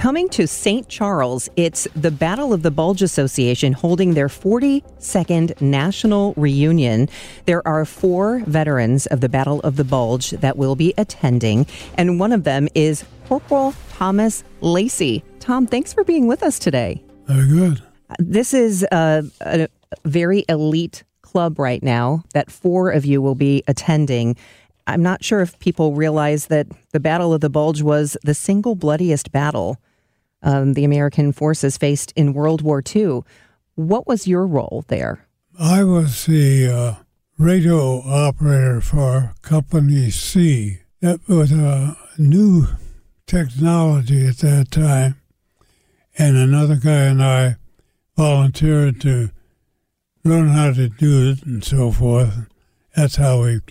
Coming to St. Charles, it's the Battle of the Bulge Association holding their 42nd national reunion. There are 4 veterans of the Battle of the Bulge that will be attending, and one of them is Corporal Thomas Lacey. Tom, thanks for being with us today. Very good. This is a very elite club right now that 4 of you will be attending. I'm not sure if people realize that the Battle of the Bulge was the single bloodiest battle the American forces faced in World War II. What was your role there? I was the radio operator for Company C. That was a new technology at that time, and another guy and I volunteered to learn how to do it and so forth. That's how we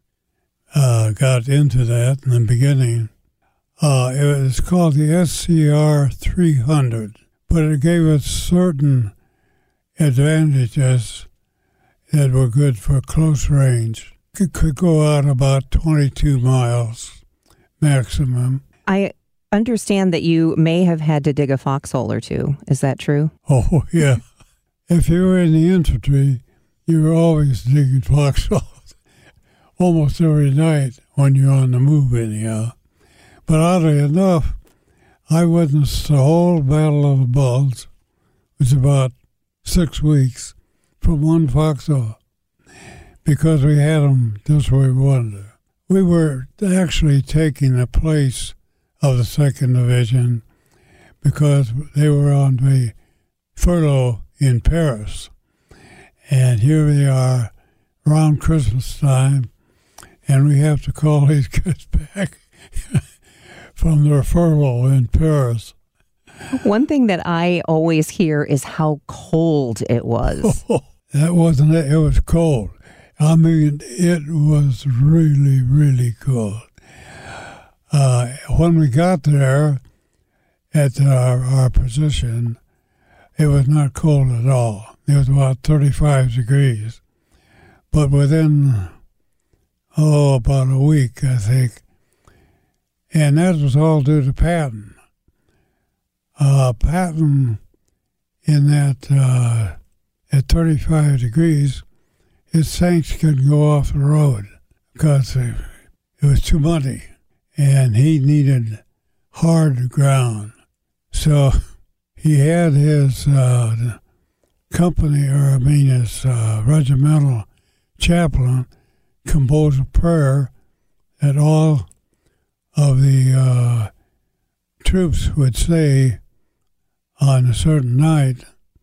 got into that in the beginning. It was called the SCR 300, but it gave us certain advantages that were good for close range. It could go out about 22 miles maximum. I understand that you may have had to dig a foxhole or two. Is that true? Oh, yeah. If you were in the infantry, you were always digging foxholes almost every night when you're on the move anyhow. But oddly enough, I witnessed the whole Battle of the Bulge, which was about 6 weeks, from one foxhole, because we had them just where we wanted them. We were actually taking the place of the 2nd Division because they were on the furlough in Paris. And here we are around Christmas time, and we have to call these guys back from their furlough in Paris. One thing that I always hear is how cold it was. That wasn't it. It was cold. I mean, it was really, really cold. When we got there at our position, it was not cold at all. It was about 35 degrees. But within, about a week, I think, and that was all due to Patton. Patton, in that, at 35 degrees, his tanks couldn't go off the road because it was too muddy, and he needed hard ground. So he had his his regimental chaplain compose a prayer that all of the troops would say on a certain night,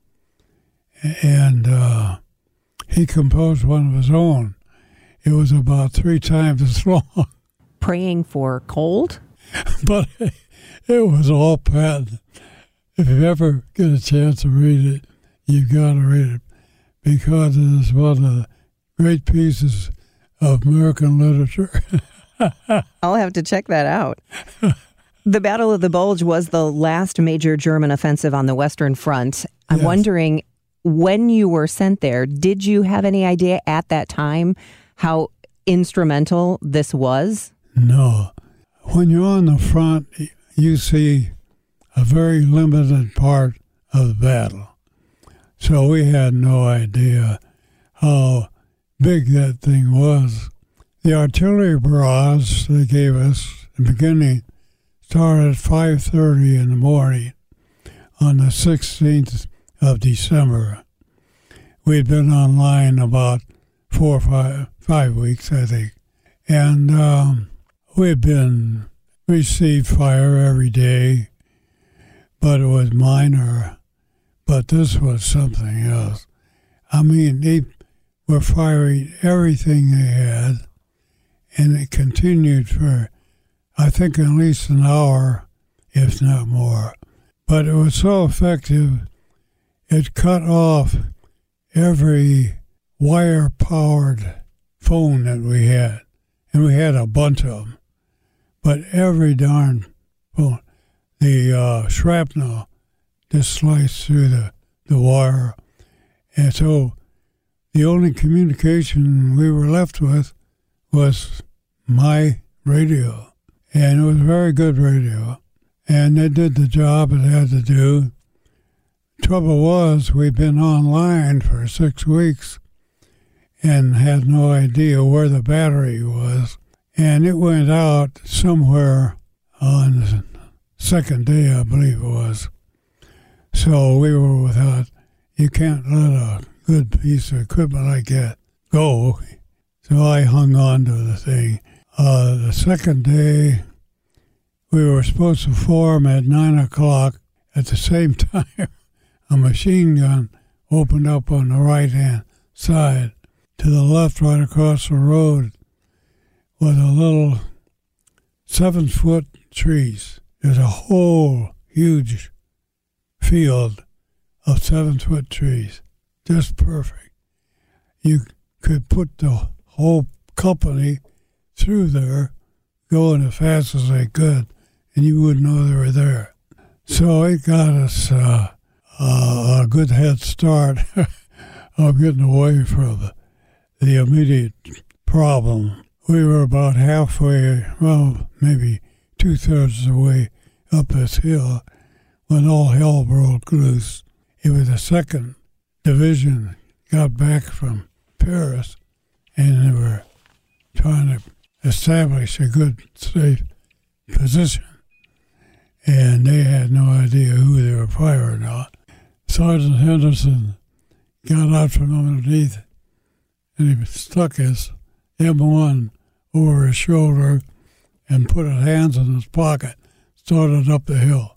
and he composed one of his own. It was about 3 times as long. Praying for cold? But it was all Patton. If you ever get a chance to read it, you've got to read it, because it is one of the great pieces of American literature. I'll have to check that out. The Battle of the Bulge was the last major German offensive on the Western Front. I'm wondering, when you were sent there, did you have any idea at that time how instrumental this was? No. When you're on the front, you see a very limited part of the battle. So we had no idea how big that thing was. The artillery barrage they gave us in the beginning started at 5:30 in the morning on the 16th of December. We'd been online about 4 or 5 weeks, I think. And we'd received fire every day, but it was minor. But this was something else. I mean, they were firing everything they had, and it continued for, I think, at least an hour, if not more. But it was so effective, it cut off every wire-powered phone that we had. And we had a bunch of them. But every darn phone, the shrapnel just sliced through the wire. And so the only communication we were left with was my radio. And it was very good radio. and they did the job it had to do. Trouble was, we'd been online for 6 weeks and had no idea where the battery was. And it went out somewhere on the second day, I believe it was. So we were without, you can't let a good piece of equipment like that go. So I hung on to the thing. The second day, we were supposed to form at 9 o'clock. At the same time, a machine gun opened up on the right-hand side. To the left, right across the road, was a little 7-foot trees. There's a whole huge field of 7-foot trees. Just perfect. You could put the whole company through there, going as fast as they could, and you wouldn't know they were there. So it got us a good head start of getting away from the immediate problem. We were about halfway, well, maybe 2/3 of the way up this hill when all hell broke loose. It was the 2nd Division got back from Paris, and they were trying to establish a good, safe position. And they had no idea who they were firing on. Sergeant Henderson got out from underneath, and he stuck his M1 over his shoulder and put his hands in his pocket, started up the hill.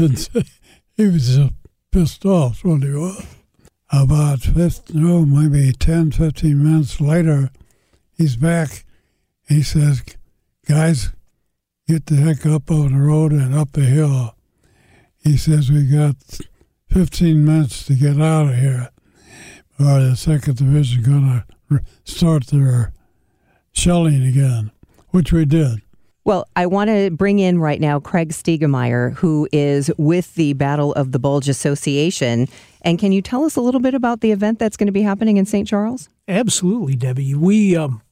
He was just pissed off, what he was. About maybe 10, 15 minutes later, he's back. He says, guys, get the heck up on the road and up the hill. He says, we got 15 minutes to get out of here, or the 2nd Division going to start their shelling again, which we did. Well, I want to bring in right now Craig Stiegemeyer, who is with the Battle of the Bulge Association. And can you tell us a little bit about the event that's going to be happening in St. Charles? Absolutely, Debbie. We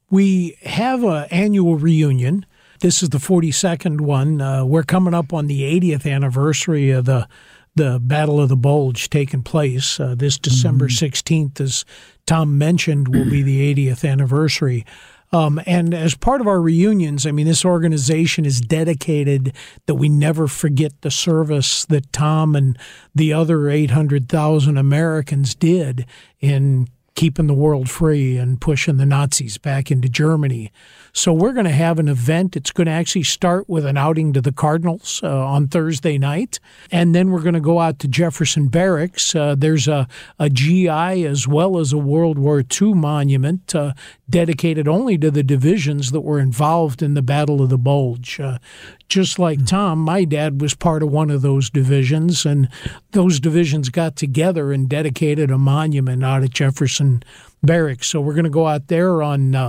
have an annual reunion. This is the 42nd one. We're coming up on the 80th anniversary of the Battle of the Bulge taking place. This December 16th, as Tom mentioned, will be the 80th anniversary. And as part of our reunions, I mean, this organization is dedicated that we never forget the service that Tom and the other 800,000 Americans did in keeping the world free and pushing the Nazis back into Germany. So we're going to have an event. It's going to actually start with an outing to the Cardinals on Thursday night. And then we're going to go out to Jefferson Barracks. There's a GI as well as a World War II monument dedicated only to the divisions that were involved in the Battle of the Bulge. Just like Tom, my dad was part of one of those divisions, and those divisions got together and dedicated a monument out at Jefferson Barracks. So we're going to go out there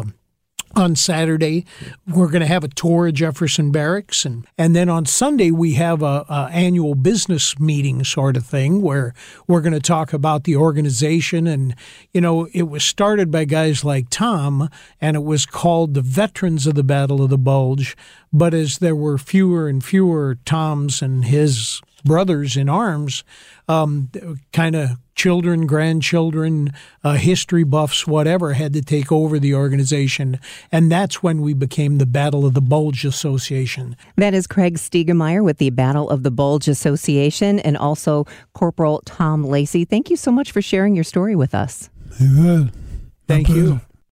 on Saturday. We're going to have a tour of Jefferson Barracks. And then on Sunday, we have a annual business meeting sort of thing where we're going to talk about the organization. And, you know, it was started by guys like Tom, and it was called the Veterans of the Battle of the Bulge. But as there were fewer and fewer Toms and his brothers in arms, kind of children, grandchildren, history buffs, whatever, had to take over the organization. And that's when we became the Battle of the Bulge Association. That is Craig Stiegemeyer with the Battle of the Bulge Association, and also Corporal Tom Lacey. Thank you so much for sharing your story with us. You bet. Thank you.